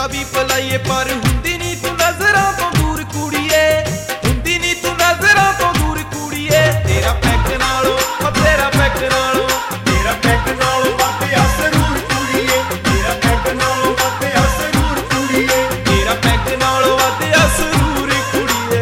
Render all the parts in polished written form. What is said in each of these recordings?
ਦਾ ਵੀ ਭਲਾਈਏ ਪਰ ਹੁੰਦੀ ਨੀ ਤੂੰ ਨਜ਼ਰਾਂ ਤੋਂ ਦੂਰ ਕੁੜੀਏ, ਹੁੰਦੀ ਨੀ ਤੂੰ ਨਜ਼ਰਾਂ ਤੋਂ ਦੂਰ ਕੁੜੀਏ। ਤੇਰਾ ਪੈਗ ਨਾਲੋਂ ਤੇਰਾ ਪੈਗ ਨਾਲੋਂ ਤੇਰਾ ਪੈਗ ਨਾਲੋਂ ਵਾਧਿਆ ਜ਼ਰੂਰ ਕੁੜੀਏ, ਤੇਰਾ ਪੈਗ ਨਾਲੋਂ ਵਾਧਿਆ ਜ਼ਰੂਰ ਕੁੜੀਏ, ਤੇਰਾ ਪੈਗ ਨਾਲੋਂ ਵਾਧਿਆ ਜ਼ਰੂਰ ਕੁੜੀਏ।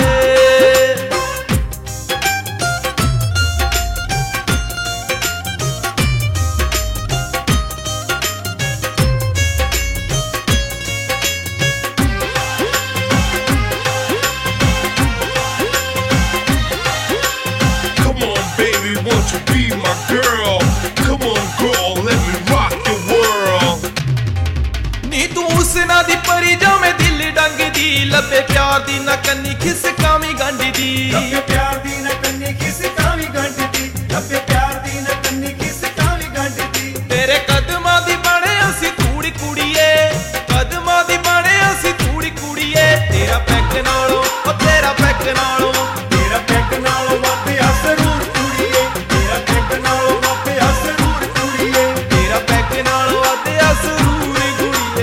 Won't you be my girl? Come on girl, let me rock your world. ਨੀ ਤੂੰ ਹੁਸਨਾ ਦੀ ਪਰੀ ਜਾਵੇਂ ਦਿਲ ਡੰਗਦੀ, ਲੱਭੇ ਪਿਆਰ ਦੀ ਨਾ ਕੰਨੀ ਖਿਸਕਾਵੀਂ ਗੰਢ ਦੀ, ਲੱਭੇ ਪਿਆਰ ਦੀ ਨਾ ਕੰਨੀ ਖਿਸਕਾਵੀਂ ਗੰਢ ਦੀ, ਲੱਭੇ ਪਿਆਰ ਦੀ ਨਾ ਕੰਨੀ ਖਿਸਕਾਵੀਂ ਗੰਢ ਦੀ। ਤੇਰੇ ਕਦਮਾਂ ਦੀ ਬਣੇ ਅਸੀਂ ਧੂੜ ਕੁੜੀਏ, ਕਦਮਾਂ ਦੀ ਬਣੇ ਅਸੀਂ ਧੂੜ ਕੁੜੀਏ। ਤੇਰਾ ਪੈਗ ਨਾਲੋਂ ਤੇਰਾ ਪੈਗ ਨਾਲੋਂ ਤੇਰਾ ਪੈਗ ਨਾਲੋਂ ਵਾਧਿਆ ਜ਼ਰੂਰ ਕੁੜੀਏ, ਤੇਰਾ ਪੈਗ ਨਾਲੋਂ ਵਾਧਿਆ ਜ਼ਰੂਰ ਕੁੜੀਏ, ਤੇਰਾ ਪੈਗ ਨਾਲੋਂ ਵਾਧਿਆ ਜ਼ਰੂਰ ਕੁੜੀਏ।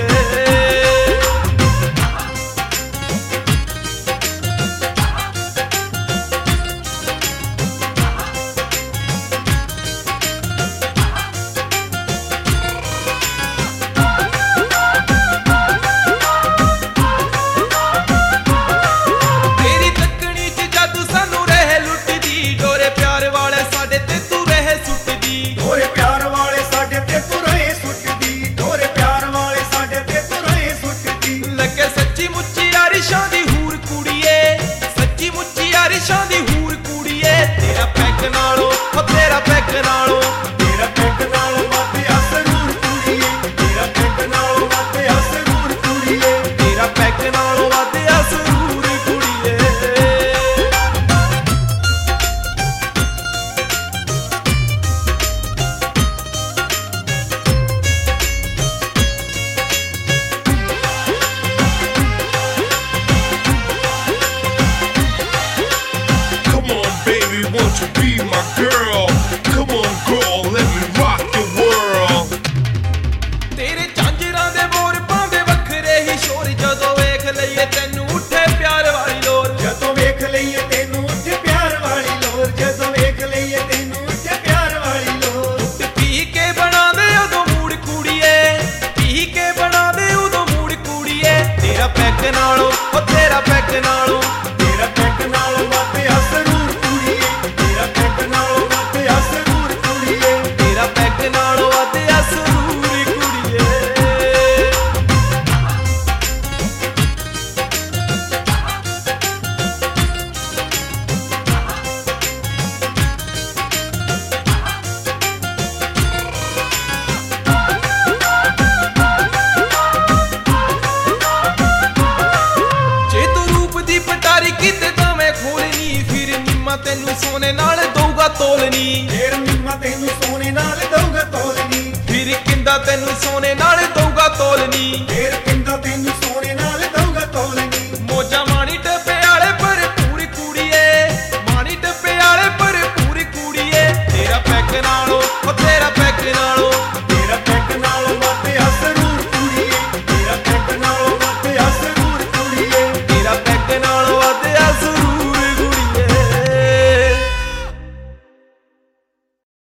ਤੇਰੀ ਤੱਕਣੀ 'ਚ ਜਾਦੂ ਸਾਨੂੰ ਰਹਿ ਲੁੱਟਦੀ, ਡੋਰੇ ਪਿਆਰ ਵਾਲੇ ਸਾਡੇ ਤੇ ਤੂੰ ਰਹਿ ਸੁੱਟਦੀ। ਢੋਰੇ ਪਿਆਰ ਵਾਲੇ ਸਾਡੇ ਤੇ ਤੂੰ ਰਹੇ ਸੁੱਟਦੀ, ਢੋਰੇ ਪਿਆਰ ਵਾਲੇ ਸਾਡੇ ਤੇ ਤੂੰ ਰਹੇ ਸੁੱਟਦੀ। ਲੱਗੇ ਸੱਚੀ ਮੁੱਚੀ ਆਰਿਸ਼ਾਂ ਦੀ ਹੂਰ ਕੁੜੀਏ, ਸੱਚੀ ਮੁੱਚੀ ਆਰਿਸ਼ਾਂ ਦੀ ਹੂਰ ਕੁੜੀਏ। ਤੇਰਾ ਪੈਗ ਨਾਲੋਂ ਤੇਰਾ ਪੈਗ ਨਾਲੋਂ ਤੇਰਾ ਪੈਗ ਨਾਲੋਂ ਵਾਧਿਆ ਜ਼ਰੂਰ ਕੁੜੀਏ, ਤੇਰਾ ਪੈਗ ਨਾਲੋਂ ਵਾਧਿਆ ਜ਼ਰੂਰ ਕੁੜੀਏ, ਤੇਰਾ ਪੈਗ ਨਾਲੋਂ ਵਾਧਿਆ ਜ਼ਰੂਰ ਕੁੜੀਏ। Come on baby, won't you be my girl? Come on girl, let me rock your world. ਤੇਰੇ ਝਾਂਜਰਾਂ ਦੇ ਬੋਰ ਪਾਉਂਦੇ ਵੱਖਰੇ ਹੀ ਸ਼ੋਰ, ਜਦੋਂ ਵੇਖ ਲਈਏ ਤੈਨੂੰ ਉੱਠੇ ਪਿਆਰ ਵਾਲੀ ਲੋਰ। ਜਦੋਂ ਵੇਖ ਲਈਏ ਤੈਨੂੰ ਉੱਥੇ ਪਿਆਰ ਵਾਲੀ ਲੋਰ, ਜਦੋਂ ਵੇਖ ਲਈਏ ਤੈਨੂੰ ਉੱਥੇ ਪਿਆਰ ਵਾਲੀ ਲੋਰ। ਪੀ ਕੇ ਬਣਾ ਦੇ ਉਦੋਂ ਮੂੜ ਕੁੜੀਏ, ਪੀ ਕੇ ਬਣਾ ਦੇ ਉਦੋਂ ਮੂੜ ਕੁੜੀਏ। ਤੇਰਾ ਪੈਗ ਨਾਲੋਂ ਤੇਰਾ ਪੈਗ ਨਾਲੋਂ ਤੇਰਾ ਪੈਗ ਨਾਲੋਂ ਵਾਧਿਆ ਜ਼ਰੂਰ ਕੁੜੀਏ, ਤੇਰਾ ਪੈਗ ਨਾਲੋਂ ਵਾਧਿਆ ਜ਼ਰੂਰ ਕੁੜੀਏ, ਤੇਰਾ ਪੈਗ ਨਾਲੋਂ ਵਾਧਿਆ ਜ਼ਰੂਰ ਕੁੜੀਏ। ਜੇ ਤੂੰ ਰੂਪ ਦੀ ਪਟਾਰੀ ਕਿਤੇ ਦਾਵੇਂ ਖੋਲਣੀ, ਫਿਰ ਨਿੰਮਾ ਤੈਨੂੰ ਸੋਨੇ ਨਾਲ ਦਊਗਾ ਤੋਲਣੀ, ਫੇਰ ਨਿੰਮਾ ਤੈਨੂੰ ਸੋਨੇ ਨਾਲ ਦਊਗਾ ਤੋਲਣੀ, ਫਿਰ ਕਿੰਦਾ ਤੈਨੂੰ ਸੋਨੇ ਨਾਲ ਦਊਗਾ ਤੋਲਣੀ। ਫੇਰ